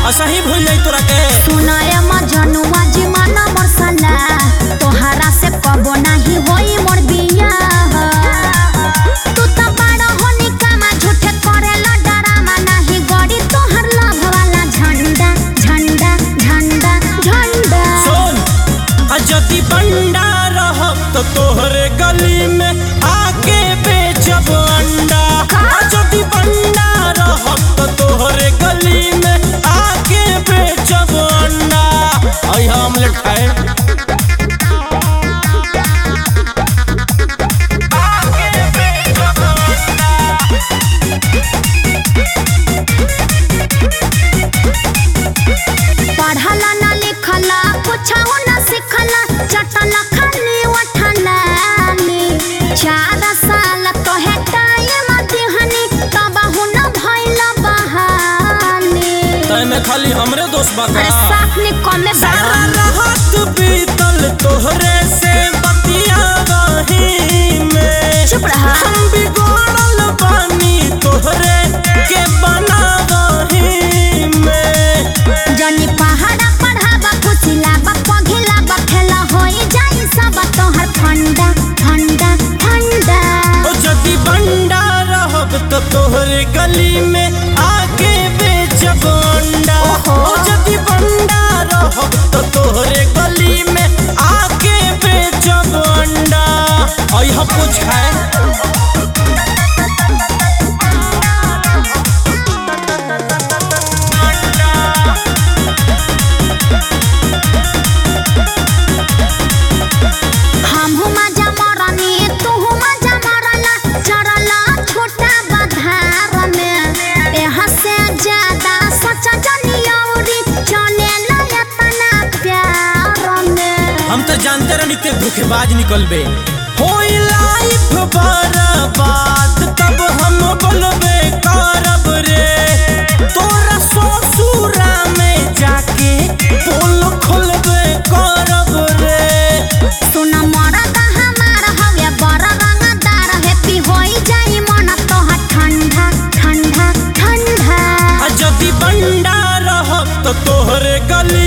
असही भूल जाई तोरा के सुनाए मजनुआ जी माना मरसला तोहरा से कबो नहीं होई मोर बिया तू तो बड़ा होनी कामा झूठे करेला डरामा नहीं गड़ी तोहर लव वाला झंडा झंडा झंडा झंडा सुन जदी बंडा रहब तो तोहरे गली में आके बेचब अंडा जदी बंडा रहब तो तोहरे गली में आके बेचब अंडा आई ऑमलेट खाए पढ़ला ना लिखला कुछो ना सिखला चटला खाली उठला चार साल कहे टाइम दिहनी तब हुन भइल बहाली तय में खाली हमरे दोस्त बा का साफ ने कमे सारा राहत बीतल तोहरे से बतियावही में चुप रहा हम बिगड़ल बानी तोहरे के बनावही में जनी पहाड़ा पढ़ाबा खुशिलाबा पघिलाबा खेला होई जाई सब तोहर फंडा फंडा फंडा ओ जदी बंडा रहब तो तोहरे गली में आके बेचब अंडा ओ जदी बंडा रहब तो तोहरे गली में आके बेचब अंडा आई हम कुछ खाए हम तो जानते रहनी के धोखेबाज निकलबे होई लाइफ बर्बाद तब हम बोलबे करब रे तोरा ससुरा में जाके पोल खोलबे करब रे सुना मरद हमार हवे बड़ रंगदार हैप्पी होई जाई मन तोहर ठंडा ठंडा ठंडा जदी बंडा रहब तो तोहरे गली